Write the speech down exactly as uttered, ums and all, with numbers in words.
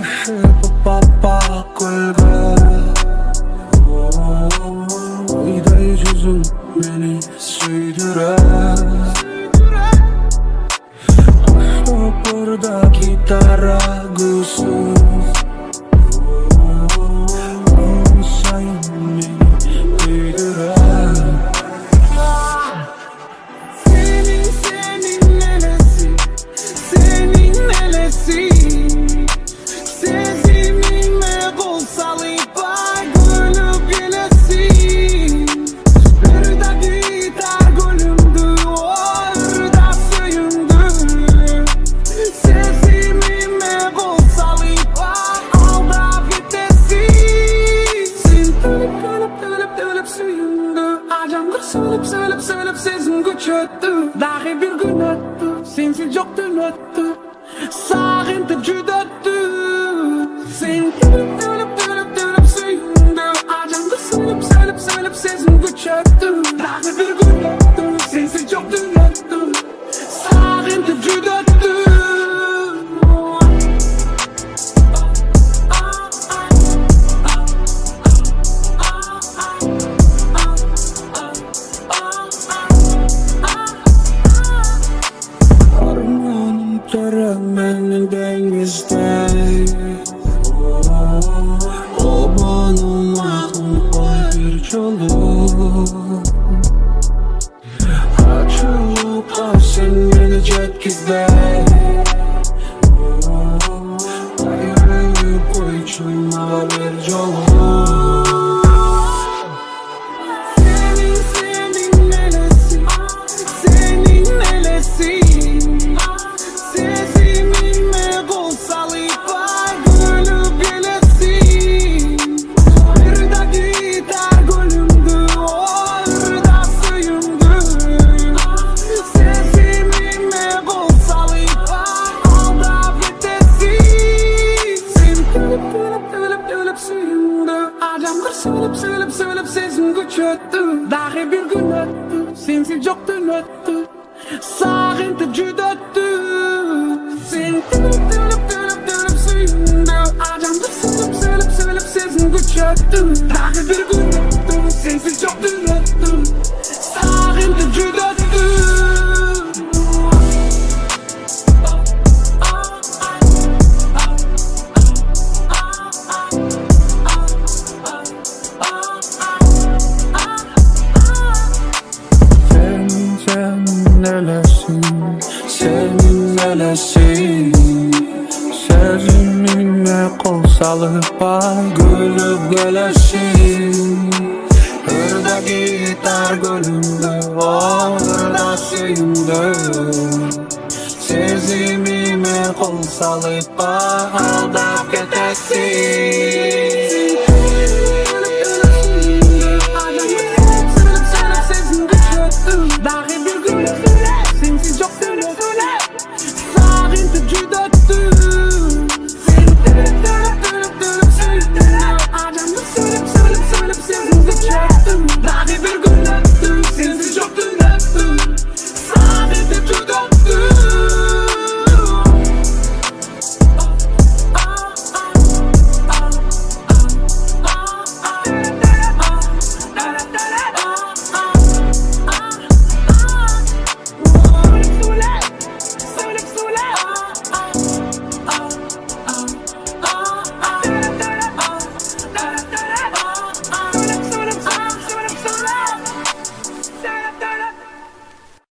Papa gölge Uyday yüzün beni süydürer Burada gitara gülsün Sayın beni büyüdürer Senin senin nelesi Senin nelesi Sezimime kol salıp ay gülüp gelesin Irda gitar gülümdü orada suyumdu Sezimime kol salıp ay aldap gitesin Sen tölüp tölüp tölüp tölüp suyumdu Acamdır sölüp sölüp sölüp sezim güç öttü Dahi bir gün öttü sensiz yoktun öttü Sağıntı cüdöttü Sen tölüp tölüp tölüp tölüp suyumdu Acamdır sölüp sölüp sölüp sezim güç öttü Dahi bir gün öttü sensiz yoktun öttü Sağıntı cüdöttü Harmanım töremenin denizde O benim aklım bir çolu Açılıp sen beni cetkizde Ayrılıp koyçuma bir çolu Senin senin nelesi Senin nelesi Sezimime kol salıp ay gülüp gelesin Irda gitar gülümdü orada suyumdu Sezimime kol salıp ay aldap gitesin Sen tölüp tölüp tölüp tölüp suyumdu Acamdır sölüp sölüp sölüp sezim güç öttü Dahi bir gün öttü sensiz yoktun öttü Sağıntı cüdöttü Sen tölüp tölüp tölüp tölüp suyumdu Acamdır sölüp sölüp sölüp sezim güç öttü Dahi bir gün öttü sensiz yoktun öttü Sağıntı cüdöttü Senin senin nelesin Senin nelesin Sezimime kol salıp ay gülüp gelesin Irda gitar gülümdü orada suyumdu Sezimime kol salıp ay aldap gitesin